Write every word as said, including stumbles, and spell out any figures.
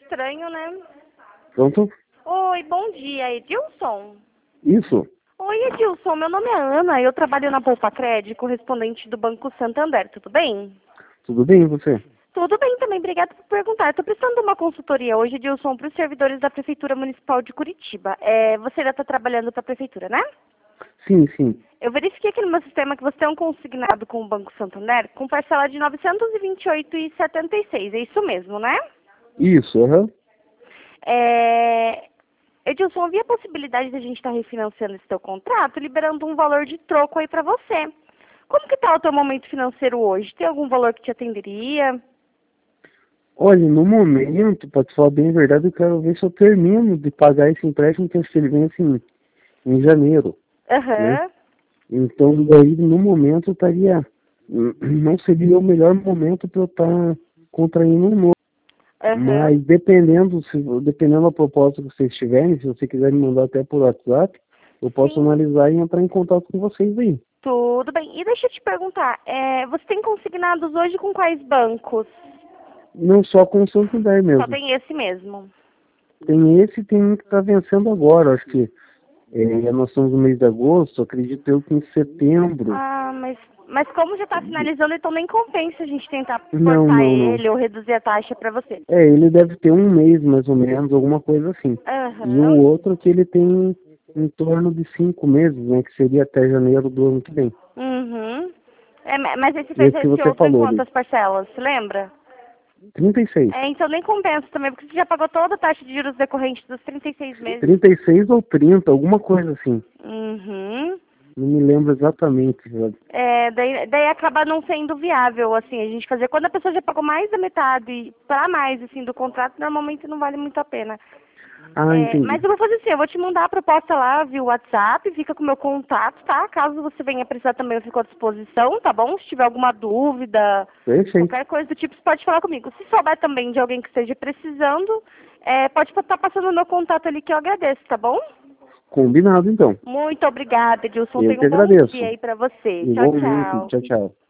estranho, né? Pronto? Oi, bom dia, Edilson. Isso. Oi, Edilson, meu nome é Ana, eu trabalho na Poupa Cred, correspondente do Banco Santander, tudo bem? Tudo bem, e você? Tudo bem também, obrigada por perguntar. Estou precisando de uma consultoria hoje, Edilson, para os servidores da Prefeitura Municipal de Curitiba. É, você ainda está trabalhando para a Prefeitura, né? Sim, sim. Eu verifiquei aqui no meu sistema que você tem um consignado com o Banco Santander com parcela de novecentos e vinte e oito reais e setenta e seis centavos, é isso mesmo, né? Isso, aham. É... Edilson, havia a possibilidade de a gente estar refinanciando esse teu contrato, liberando um valor de troco aí para você. Como que está o teu momento financeiro hoje? Tem algum valor que te atenderia? Olha, no momento, para te falar bem a verdade, eu quero ver se eu termino de pagar esse empréstimo que acho que ele vence em, em janeiro, né? Aham. Então, daí, no momento, eu estaria... Não seria o melhor momento para eu estar contraindo um novo. Aham. Mas dependendo, se, dependendo da proposta que vocês tiverem, se você quiser me mandar até por WhatsApp, eu posso Sim. analisar e entrar em contato com vocês aí. Tudo bem. E deixa eu te perguntar, é, você tem consignados hoje com quais bancos? Não só com o Santander Só mesmo. tem esse mesmo. Tem esse e tem um que está vencendo agora. Acho que é, nós estamos no mês de agosto, acredito eu que em setembro. Ah, mas, mas como já está finalizando, então nem compensa a gente tentar Não, cortar não, não. ele ou reduzir a taxa para você. É, ele deve ter um mês mais ou menos, alguma coisa assim. E o Aham. outro que ele tem em torno de cinco meses, né? Que seria até janeiro do ano que vem. Uhum. É, ma- mas esse fez Esse que esse você outro em falou ali. quantas parcelas, se lembra? trinta e seis. É, então nem compensa também, porque você já pagou toda a taxa de juros decorrente dos trinta e seis meses. trinta e seis ou trinta, alguma coisa assim. Uhum. Não me lembro exatamente. Sabe? É, daí, daí acaba não sendo viável, assim, a gente fazer. Quando a pessoa já pagou mais da metade, para mais, assim, do contrato, normalmente não vale muito a pena. Ah, É, entendi. mas eu vou fazer assim, eu vou te mandar a proposta lá via WhatsApp, fica com o meu contato, tá? Caso você venha precisar também, eu fico à disposição, tá bom? Se tiver alguma dúvida, Perfeito. qualquer coisa do tipo, você pode falar comigo. Se souber também de alguém que esteja precisando, é, pode estar passando o meu contato ali que eu agradeço, tá bom? Combinado, então. Muito obrigada, Edilson. Eu Tenha que um bom dia agradeço. aí pra você. Tchau, Igualmente. tchau. Tchau, tchau.